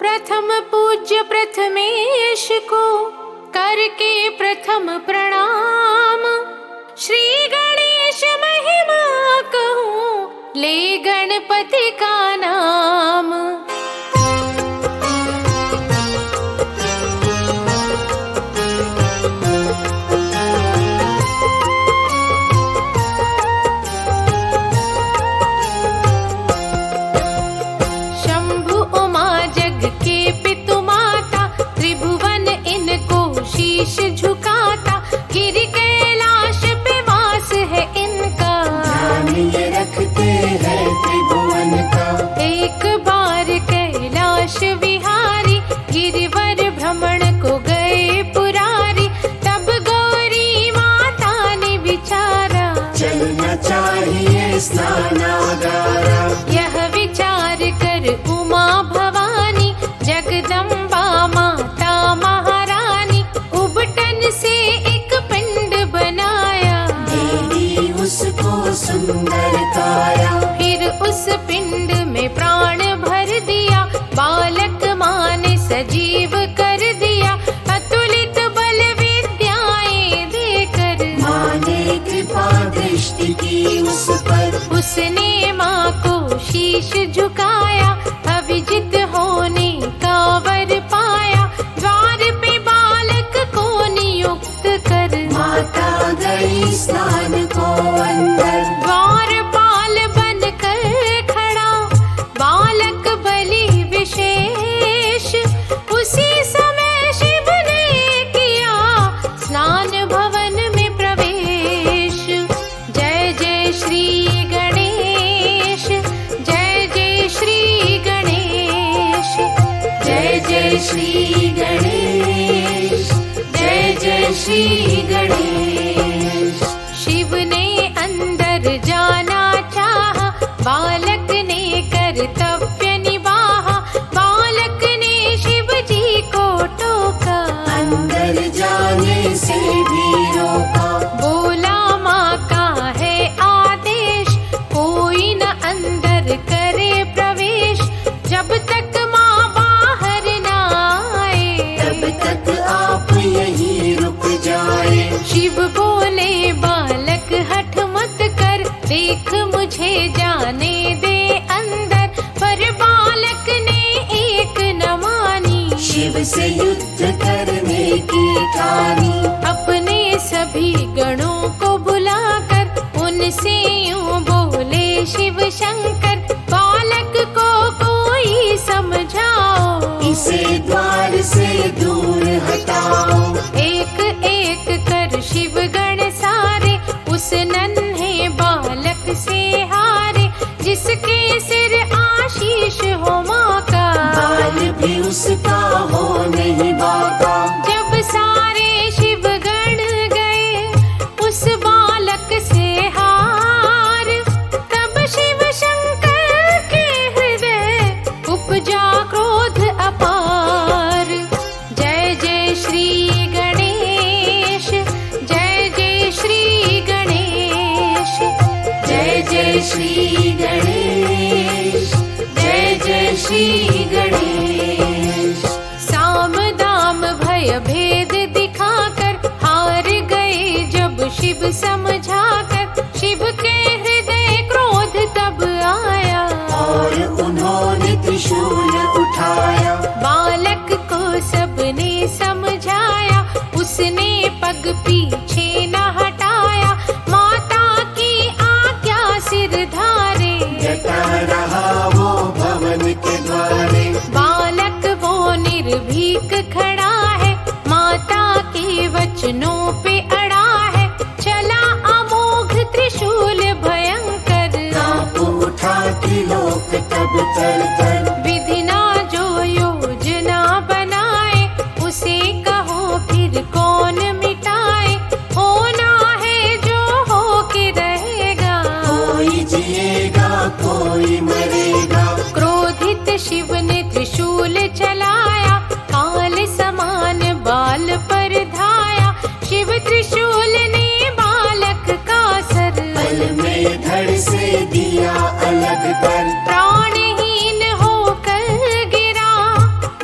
प्रथम पूज्य प्रथमेश को करके प्रथम प्रणाम, श्री गणेश महिमा कहूँ ले गणपति का नाम। शंभु उमा जग के पितु माता, त्रिभुवन इनको शीश झुकाता, गिरि कैलाश पे वास है इनका, ध्यान ये रखते हैं त्रिभुवन का। एक बार कैलाश विहारी, गिरिवर भ्रमण को गए पुरारी, तब गौरी माता ने विचारा, चलना चाहिए स्नानागारा। यह विचार कर उमा भवानी, जगदम्बा माता महारानी, उबटन से एक पिंड बनाया, देवी उसको सुंदर काया। फिर उस पिंड में प्राण भर दिया, बालक माँ ने सजीव कर दिया, अतुलित बल विद्याएं देकर, माँ ने कृपा दृष्टि की उस पर, उसने माँ को शीश झुकाया, अविजित होने का वर पाया, द्वार पे बालक को नियुक्त कर, माता गई स्नान को अंदर। द्वारपाल बनकर खड़ा बालक बलि विशेष, उसी समय शिव ने किया स्नान भवन में प्रवेश। जय जय श्री गणेश, जय जय श्री गणेश, जय जय श्री गणेश, जय जय श्री गणेश। शिव ने अंदर जाना चाहा, बालक ने कर्तव्य निभाहा, बालक ने शिव जी को टोका, अंदर जाने से भी रोका, बोला माँ का है आदेश, कोई न अंदर करे प्रवेश, जब तक माँ बाहर न आए, तब तक आप यहीं रुक जाए। शिव बोले बालक हठ मत कर, देख मुझे जाने दे अंदर, पर बालक ने एक न मानी, शिव से युद्ध करने की ठानी। अपने सभी गणों को बुलाकर उनसे यूं बोले शिव शंकर, बालक को कोई समझाओ, इसे द्वार से दूर हटाओ। एक एक कर शिव गण सारे, उस नन्हे बालक से हारे, जिसके सिर आशीष हो माँ का, बाल भी उसका हो नहीं बाका। जब सारे शिव गण गए उस बालक से हार, तब शिव शंकर के हृदय उपजा क्रोध अपार। जय जय श्री गणेश, जय जय श्री गणेश, जय जय श्री गणेश, जय जय श्री गणेश। साम दाम भय भेद दिखाकर, हार गए जब शिव समझाकर, शिव के हृदय क्रोध तब आया, और उन्होंने त्रिशूल उठाया, बालक को सबने समझाया, उसने पग पीछे न हटाया, माता की आज्ञा सिर धारे, डटा रहा वो भवन के द्वारे। बालक वो निर्भीक खड़ा है, माता के वचनों पे अड़ा है, चला अमोघ त्रिशूल भयंकर, कांप उठा त्रिलोक तब तर। विधि ना जो योजना बनाए, उसे कहो फिर कौन मिटाए, होना है जो हो के रहेगा, कोई जिएगा कोई मरेगा। क्रोधित शिव ने त्रिशूल चलाया, काल समान बाल पर धाया, शिव त्रिशूल ने बालक का सर, पल में धड़ से दिया अलग कर। प्राणहीन होकर गिरा,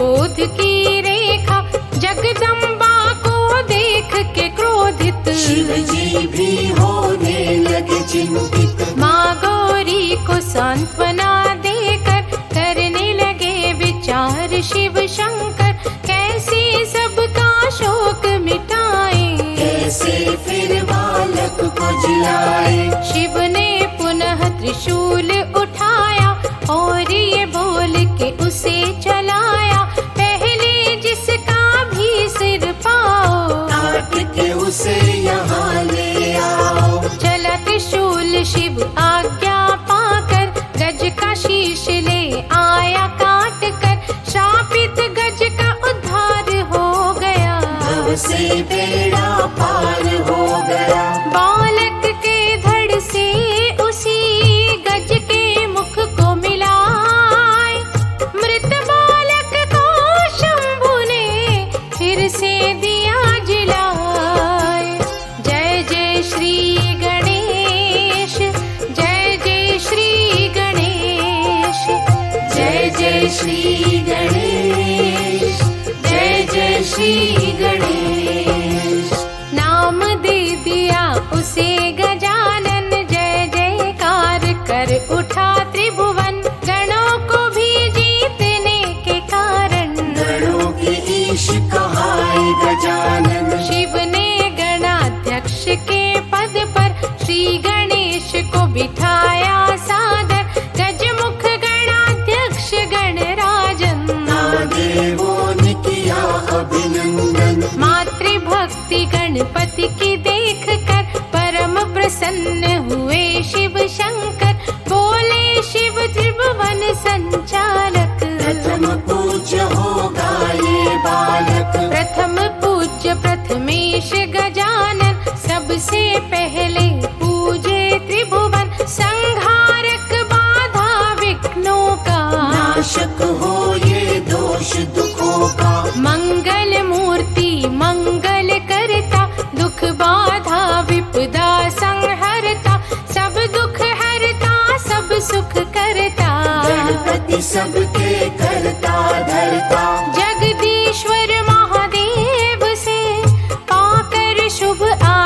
क्रोध की रेखा, जगदम्बा को देख के क्रोधित शिव जी भी होने लगे चिंतित। माँ गौरी को सांत्वना देकर करने लगे विचार शिव शंकर, कैसे सबका शोक मिटाए, कैसे फिर बालक को जिलाए। शिव ने पुनः त्रिशूल उठाया और ये बोल के उसे चलाया, पहले जिसका भी सिर पाओ काट के उसे यहाँ ले आओ। चला त्रिशूल शिव आज्ञा पाकर, गज का शीश ले आया काट कर, शापित गज का उद्धार हो गया, भव से बेड़ा पार हो गया। बालक के धड़ से उसी गज के मुख को मिलाए, मृत बालक को शंभु ने फिर से दिया जिलाए। जय जय श्री गणेश, जय जय श्री गणेश, जय जय श्री गणेश, जय जय श्री गणेश। नाम दे दिया उसे गजानन, जय जयकार कर उठा त्रिभुवन, गणों को भी जीतने के कारण, गणों के ईश कहाए गजानन। शिव ने गणाध्यक्ष के पद पर श्री गणेश को बिठाया सादर, गजमुख गणाध्यक्ष गणराजन, देवों ने किया अभिनंदन। मातृभक्ति गणपति की देख कर परम प्रसन्न हुए शिव शंकर, बोले शिव त्रिभुवन संचालक, प्रथम पूज्य होगा ये बालक। प्रथम पूज्य प्रथमेश गजानन, सबसे पहले पूजे त्रिभुवन, संहारक बाधा विघ्नों का, नाशक हो ये दोष दुखों का। मंगल मूर्ति मंगल करता, दुख बाधा विपदा संहरता, सब दुख हरता सब सुख करता, गणपति सबके करता धरता। जगदीश्वर महादेव से पाकर शुभ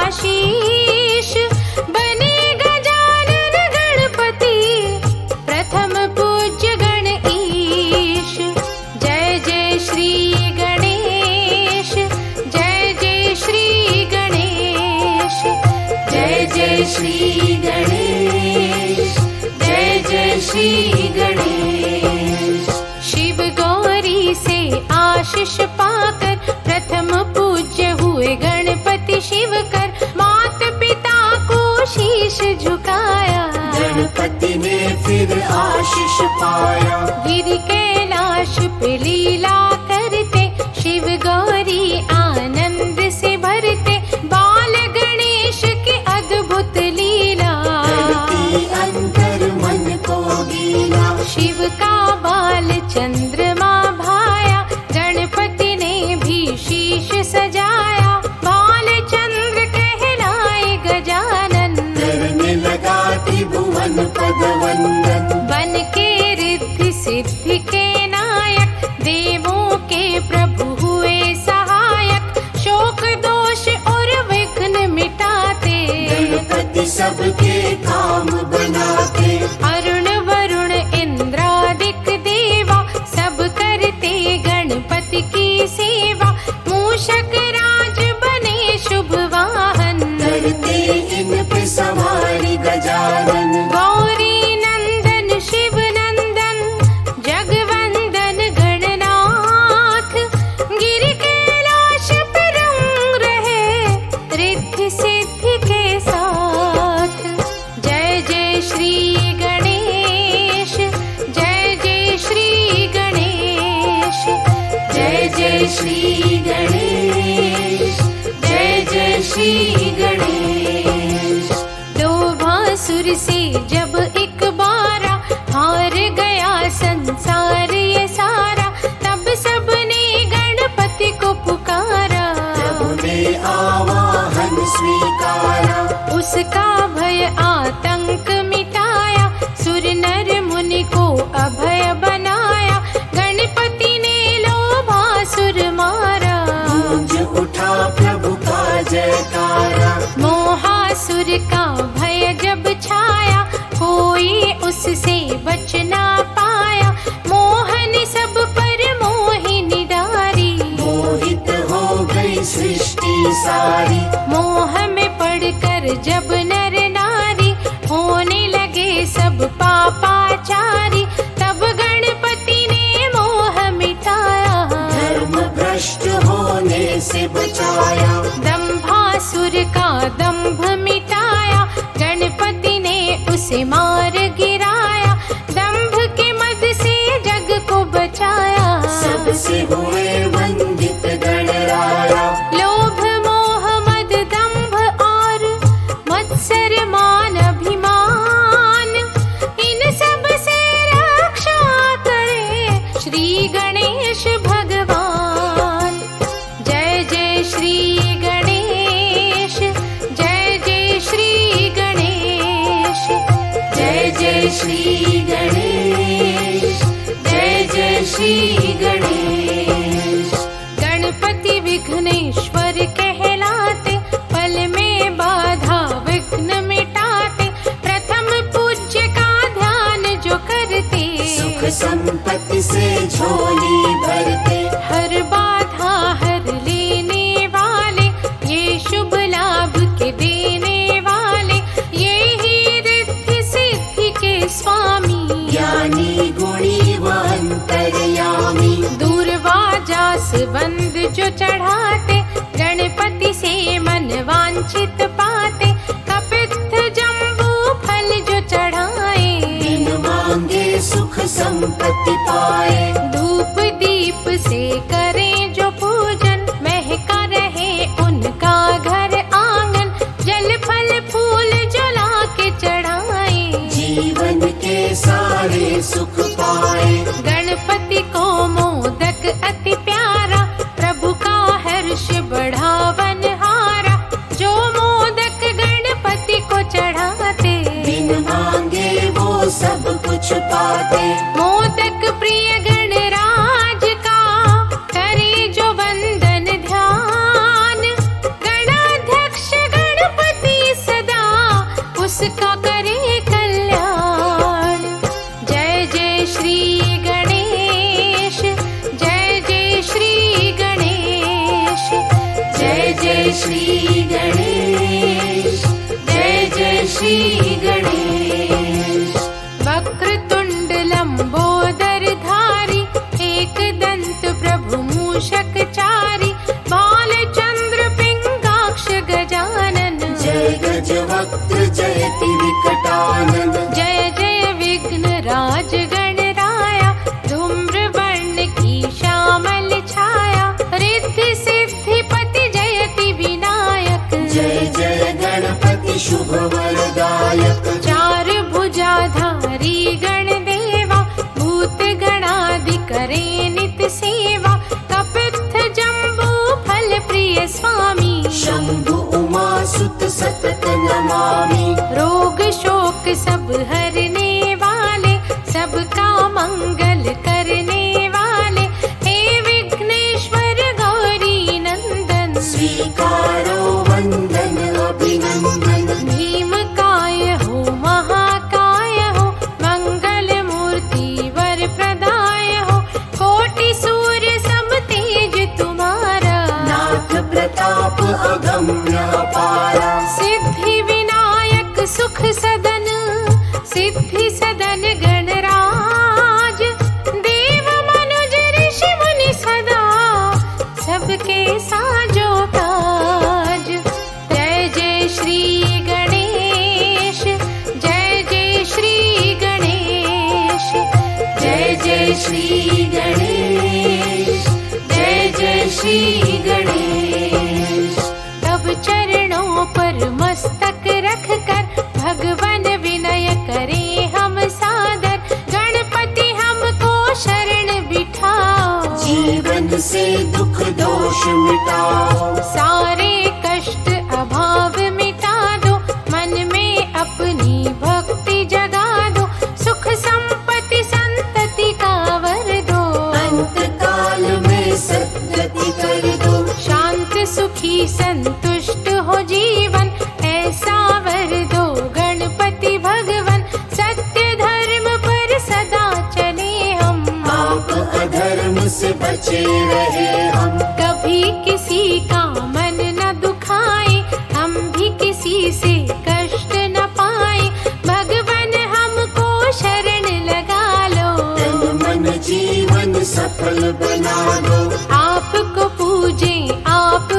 आशीष, बने गजानन गणपति प्रथम पूज्य गणईश। जय जय श्री गणेश, जय जय श्री गणेश, जय जय श्री गणेश, जय जय श्री गणेश। शिव गौरी से आशीष पाकर प्रथम पूज्य हुए गणपति शिव कर, मात पिता को शीश झुकाया, गणपति ने फिर आशीष पाया। गिर कैलाश पे लीला करते, शिव गौरी आनंद से भरते, बाल गणेश की अद्भुत लीला, करती अंतर मन को गीला। शिव का बाल चंद्रमा भाया, गणपति ने भी शीश सजाया, बाल चंद्र कहलाए गजानन, करने लगा त्रिभुवन पद वंदन। बन के रिद्धि सिद्धि के नायक, देवों के प्रभु हुए सहायक, शोक दोष और विघ्न मिटाते, गणपति सबके काम बनाते। अरुण वरुण इंद्रादिक देवा, सब करते गणपति की सेवा, मूषक राज बने शुभ वाहन, करते इन पे सवारी गजानन। गौरी नंदन शिव नंदन, जगवंदन गणनाथ, गिर कैलाश पे रंग रहे रिद्धि सिद्धि के साथ। जय जय श्री गणेश, जय जय श्री गणेश, जय जय श्री गणेश, जय जय श्री गणेश। दो भासुर से जब एक बारा, हार गया संसार ये सारा, तब सबने गणपति को पुकारा, प्रभु ने आवाहन स्वीकारा। उसका भय आतंक मिटाया, सुर नर मुनि को अभय बनाया, गणपति ने लो से बचाया। दंभासुर का दंभ मिटाया, गणपति ने उसे मार गिराया। दंभ के मद से जग को बचाया, सबसे हुए वंदित गणराया। लोभ मोह मद दंभ और मत्सर मान अभिमान, इन सब से रक्षा करे श्री गणेश भगवान। जय जय श्री गणेश, जय जय श्री गणेश, जय जय श्री गणेश, जय जय श्री गणेश। गणपति विघ्नेश्वर कहलाते, पल में बाधा विघ्न मिटाते। प्रथम पूज्य का ध्यान जो करते, सुख संपत्ति से झोली भरते। हर बाधा हर लेने वाले, ये शुभ लाभ के देने वाले। ये ही रिद्धि सिद्धि के स्वामी, ज्ञानी गुणी व अंतर्यामी। दूरवा जास बंद जो चढ़ाते, गणपति से मन वांछित पाते। कपित्थ जम्बू फल जो चढ़ाए, बिन मांगे सुख संपत्ति पाए। धूप दीप से करें जो पूजन, महका रहे उनका घर आंगन। जल फल फूल जो लाके चढ़ाए, जीवन के सारे सुख पाए। गणपति को मोदक अति प्यारा, प्रभु का हर्ष बढ़ावन हारा। जो मोदक गणपति को चढ़ाते, बिन मांगे वो सब कुछ पाते। मोदक प्रिय गणराज का करे जो वंदन ध्यान। गणाध्यक्ष गणपति सदा उसका करे कल्याण। जय जय श्री गणेश, जय जय श्री गणेश, जय जय श्री गणेश, जय जय श्री गणेश। वक्रतुंड लंबोदर धारी, एक दंत प्रभु मूषक चारी। बालचंद्र पिंगाक्ष गजानन, जय गज वक्त्र जयति विकटानन। जय जय विघ्न राज गणराया। धूम्र वर्ण की श्यामल छाया, रिद्धि सिद्धि पति जयति विनायक। जय जय गणपति शुभ वरदायक। चार भुजाधारी गणदेवा, भूत गणादि करे नित सेवा। कपित्थ जम्बू फल प्रिय स्वामी, शंभु उमा सुत सतत नमामि। रोग शोक सब हरने वाले, सबका मंगल करने वाले। हे विघ्नेश्वर गौरी नंदन, स्वीकारो वंदन अभिनंदन। भीम काय हो महाकाय हो, मंगल मूर्ति वर प्रदाय हो। कोटि सूर्य सम तेज तुम्हारा, नाथ प्रताप अगम्य अपारा। सिद्धि विनायक सुख सदन, सिद्धि सदन गणराज। देव मनुज ऋषि मुनि सदा, सबके साजो ताज। जय जय श्री गणेश, जय जय श्री गणेश, जय जय श्री गणेश, जय जय श्री गणेश। तब चरणों पर मस्तक रख कर, भगवन विनय करे हम सादर। गणपति हमको शरण बिठाओ, जीवन से दुख दोष मिटाओ। सारे कष्ट अभाव मिटा दो, मन में अपनी भक्ति जगा दो। सुख संपत्ति संतति का वर दो, अंत काल में सद्गति कर दो। शांत सुखी संतुष्ट हो जीवन, ऐसा वर दो गणपति भगवन। सत्य धर्म पर सदा चले हम, आप अधर्म से बचे रहे हम। कभी किसी का मन न दुखाए, हम भी किसी से कष्ट न पाए। भगवन हमको शरण लगा लो, तन मन जीवन सफल बना दो। आपको पूजे आप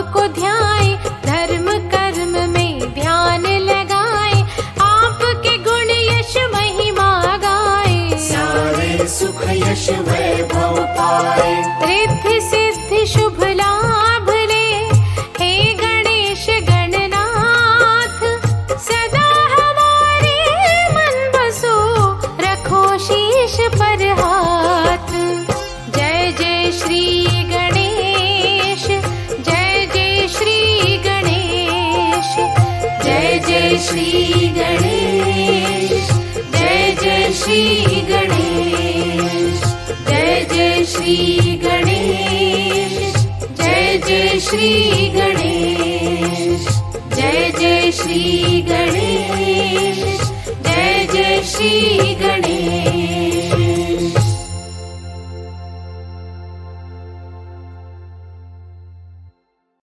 श्री गणेश, जय जय श्री गणेश, जय जय श्री गणेश, जय जय श्री गणेश, जय जय श्री गणेश, जय जय श्री गणेश।